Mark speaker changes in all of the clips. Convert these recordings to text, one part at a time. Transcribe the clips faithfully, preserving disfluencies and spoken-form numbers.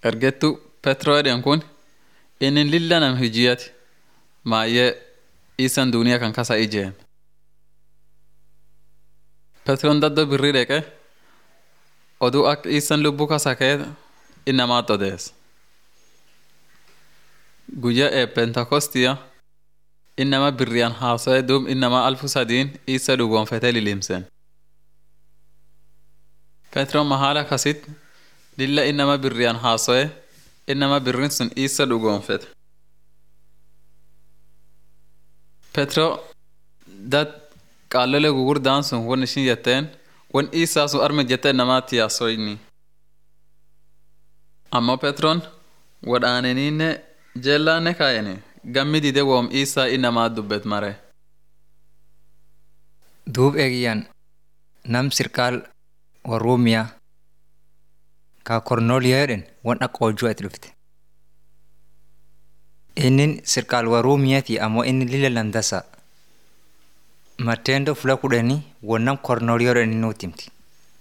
Speaker 1: Ergettu Petroodhaan kun inni lilla nam hijiyati maayee isan duniyaa kan kasa ijeem. Petroon daddoo birrii dheqe oduu akka isan lubbuu kasa ka'e innamaatti odeessa. Guyyaa ee Pentakostiyaa innama birriyaan haasa'e duub innama alfu sadiin isa dhugoonfatee lilimseen. Petroon mahaala kasitti lilla innama birriyaan haasa'e innama birrin sun isa dhugoonfate. Petroo dat qaallole gugurdaan sun won ishin jetteen won isaa sun arme jettee namaatti yaasoyni. Ammoo Petroon wadhaaneniinne jeellaanne kaayene gammi dide woom isaa innamaa dubbet mare.
Speaker 2: Duub eegiyyan nam sirkaal warruumiyaa ka Kornooliyaa jedhen won akka hojjuu itti dhufte. Innin sirkaal warruumiyaati ammoo inni lila landasa. Matteendo fula kudhanii wonnam Kornooliyaa jedhani nutti himti.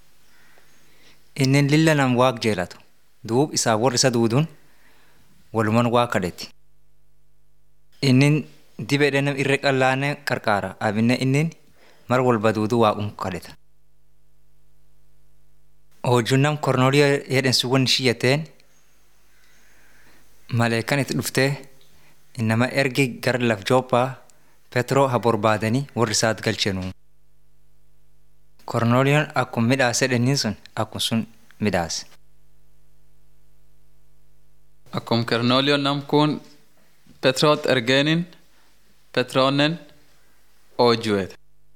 Speaker 2: Innin lila nam waaq jeelatu. Duub isaa warri isa duuduun waluman waa kadhetti. Innin dibedhe nam irra qallaane qarqaara abinne innin mar walba duudu waaqum kadheta. Hojjuun nam Kornooliyaa jedhen sun won ishii jetteen maleekan itti dhuftee innama ergi gara laf Jooppaa Petroo ha barbaadanii warri isaat galchenu. Kornooliyaan akkum midhaase dhennin sun akkum sun midhaase.
Speaker 1: Akkum Kornooliyoon nam kun Petroot ergeenin Petroonnen hojjuu'ete.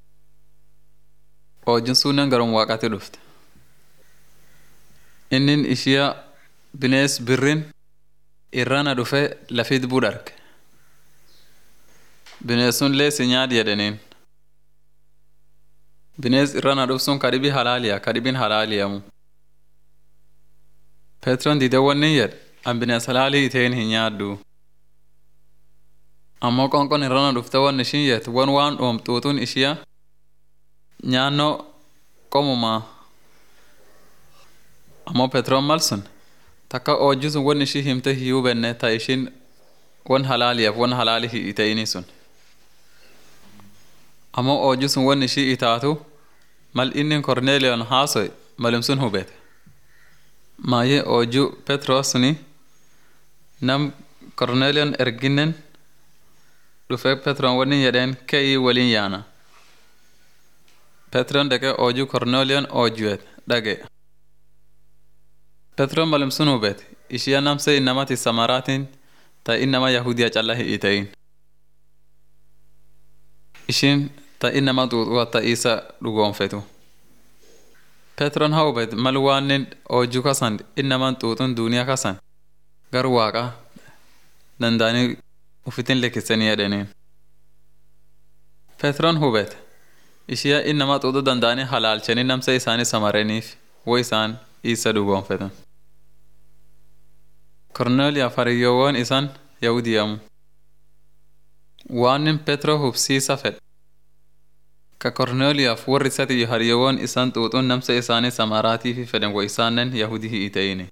Speaker 1: Hojjuun sunnen garum waaqatti dhufte. Innin ishiyaa binees birrin irrana dhufe lafit budharge. Bineesun leesi nyaad jedheniin. Binees irrana dhufsun kadhibi halaaliya kadhibin halaaliyamu. Petroon dide wonnin jedhe an binees halaalii iteen hin nyaaddu. Ammoo qonqon irrana dhufte won ishin jette won waan dhoomtuutun ishiya nyaannoo qomumaa. Ammoo Petroon mal sun takka hojii sun won ishii himte hiyuu benne ta ishin won halaaliyaaf won halaali hi iteyini sun. Ammoo hojii sun won ishii itaatu mal inni Korneeliyoon haasoy malum sun hubete. Maayee hojii Petroo suni nam Korneeliyoon erginnen dhufe Petroon wonni jedheen ka'ii waliin yaana. Petroon dhaqee hojii Korneeliyoon hojju'et dhage. Petroon malum sun hubete ishiya namse innamati samaraatiin ta innama Yahudiyaa calla hi iteyin. Ishin ta innama xuuxuwa ta isa dhugoonfetu. Petroon haa hubete mal waanin hojii kasan innaman xuuxun duniyaa kasan gar waaqa dandaanii ufitin lekkisanii jedheniin. Petroon hubete ishiya innama xuuxuu dandaanii halaalchanii namse isaanii samareniif wo isaan isa dhugoonfetan. Korneeliyaaf hariyyoowwan isan Yahudiyamu. Waanin Petroo hubsiisa fedhe. Ka Korneeliyaaf warri isati hariyyoowwan isan xuuxuun namse isaanii samaraatiif fedhan wo isaannen Yahudii hi iteyini.